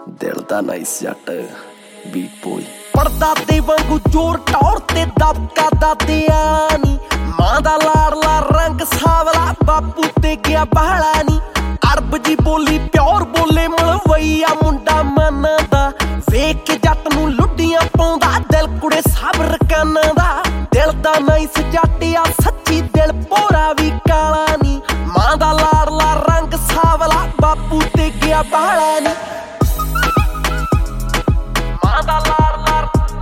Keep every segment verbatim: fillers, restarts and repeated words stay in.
दिल दा nice Jatt beat boy परदादे वांगू जोर टौर ते दबका दादिया नी मां दा लाडला रंग सावला बापू ते गया बहला नी अरब जी बोली प्योर बोले मलवैया मुंडा मनदा वेख के जट नूं लुड्डियां पाउंदा दिल कुड़े सबर कनदा दिल दा नाइस जटिया सच्ची दिल पोरा भी काला नी मां दा लाडला रंग सावला बापू ते गया बहला नी मां दा लाडला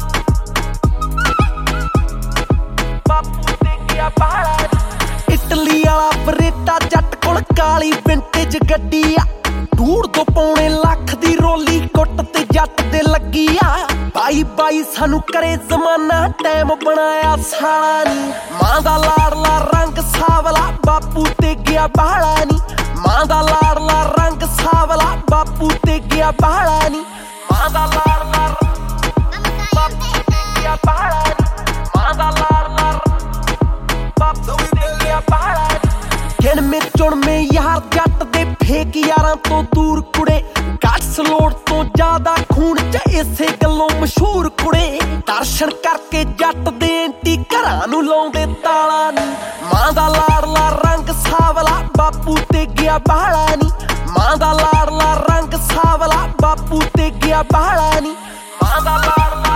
बापू ते गया बहला नी इटली वाला बरेटा जट कोल काली विंटेज गड्डी आ दूर तो पौने लख दी रोली कुट ते जट दे लगी आ बाई बाई सानू करे जमाना टाइम बनाया साला नी मां दा लाडला रंग सावला बापू ते गया बहला नी मां दा लाडला रंग सावला बापू ते गया बहला नी मां दा लाडला बापू ते गया बहला नी मां दा लाडला बापू ते गया बहला नी गिन में चुन में यार जट दे फेक यारां तो दूर कुड़े गट्स लोड़ तो ज्यादा खून च इसे गल्लों मशहूर कुड़े दर्शन करके जट दे एंटी घरां नूं लाउंदे ताला नी मां दा लाडला रंग सावला बापू ते गया बहला नी मां दा लाडला रंग सावला बापू ते गया बहला नी मां दा लाडला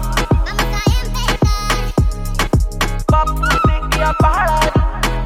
बापू ते गया बहला नी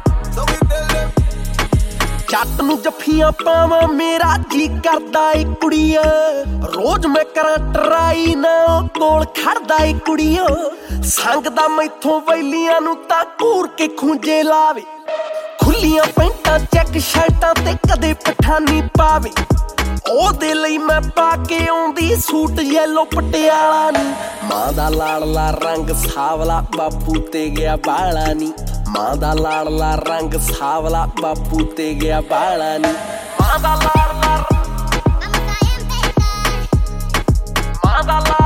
जट नूं जफ्फियां पावां मेरा जी करदा ए कुड़िया रोज मैं करां ट्राई ना कोल खड़दा ए कुड़िया संगदा मैथों वैलियां नूं तां घूर के खूंजे लावे खुल्लियां पैंटां चैक शर्टां ते कदे पठानी पावे ओहदे लई मैं पा के आउंदी सूट येलो पटियाला नी मां दा लाडला रंग सावला बापू ते गया बहला नी मां दा लाडला रंग सावला बापू ते गया बहला नी मां दा लाडला मां दा